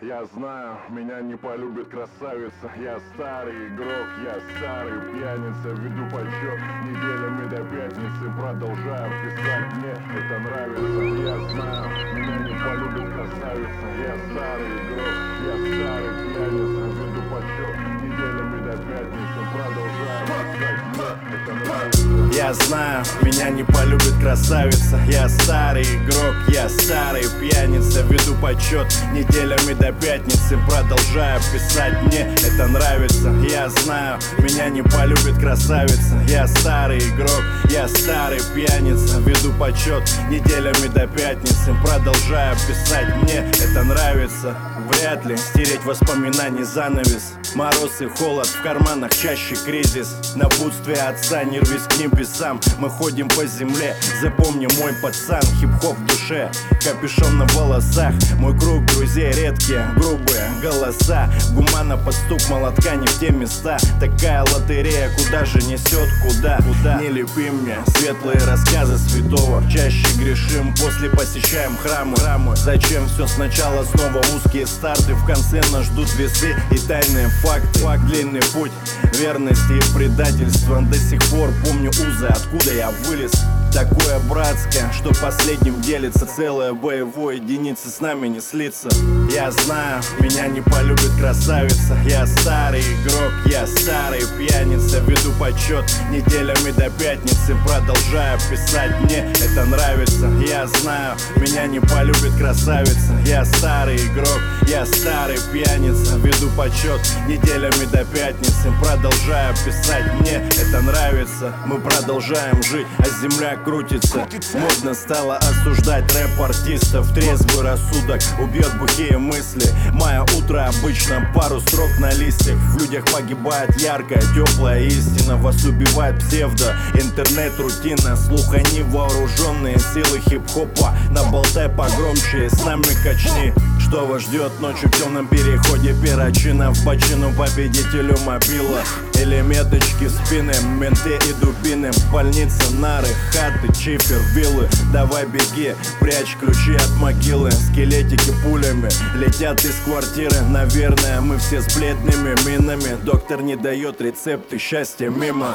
Я знаю, меня не полюбит красавица. Я старый игрок, я старый пьяница. Веду подсчет неделями до пятницы. Продолжаю писать, мне это нравится. Я знаю, меня не полюбит красавица. Я старый игрок, я старый пьяница. Веду подсчет неделями до пятницы. Продолжаю писать, мне это нравится. Я знаю, меня не полюбит красавица. Я старый игрок, я старый пьяница. Веду подсчет неделями до пятницы. Продолжаю писать, мне это нравится. Я знаю, меня не полюбит красавица. Я старый игрок, я старый пьяница. Веду подсчет неделями до пятницы. Продолжаю писать, мне это нравится. Вряд ли стереть воспоминаний занавес. Мороз и холод, в карманах чаще кризис. Напутствие отца, не рвись к небесам. Мы ходим по земле, запомни, мой пацан. Хип-хоп в душе, капюшон на волосах. Мой круг друзей редкие, грубые голоса. Гумана под стук молотка не в те места. Такая лотерея, куда же несет, куда? Не лепи мне светлые рассказы святого. Чаще грешим, после посещаем храмы. Зачем все сначала, снова узкие старты. В конце нас ждут весы и тайные факты. Длинный путь верности и предательства. До сих пор помню узы, откуда я вылез. Такое братское, что последним делится. Целая боевой единица с нами не слиться. Я знаю, меня не полюбит красавица. Я старый игрок, я старый пьяница. Веду подсчет неделями до пятницы. Продолжаю писать, мне это нравится. Я знаю, меня не полюбит красавица. Я старый игрок, я старый пьяница. Веду подсчет неделями до пятницы. Продолжаю писать, мне это нравится. Мы продолжаем жить, а земля крутится. Модно стало осуждать рэп-артистов. Трезвый рассудок убьет бухие мысли. Мое утро обычно пару строк на листьях. В людях погибает яркая, теплая истина. Вас убивает псевдо, интернет-рутина. Слух они вооруженные силы хип-хопа. Наболтай погромче, с нами качни. Что вас ждет ночью в темном переходе перочина? В бочину победителю мобила. Или меточки в спины, менты и дубины. Больница, нары, хаты, чифер, виллы. Давай беги, прячь ключи от могилы. Скелетики пулями летят из квартиры. Наверное, мы все с бледными минами. Доктор не дает рецепты, счастья мимо.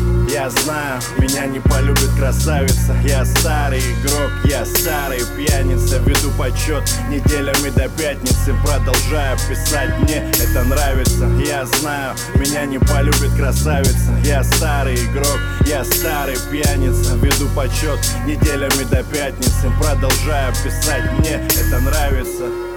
Я знаю, меня не полюбит красавица. Я старый игрок, я старый пьяница. Веду подсчет неделями до пятницы. Продолжаю писать, мне это нравится. Я знаю, меня не полюбит красавица. Я старый игрок, я старый пьяница. Веду подсчет неделями до пятницы. Продолжаю писать, мне это нравится.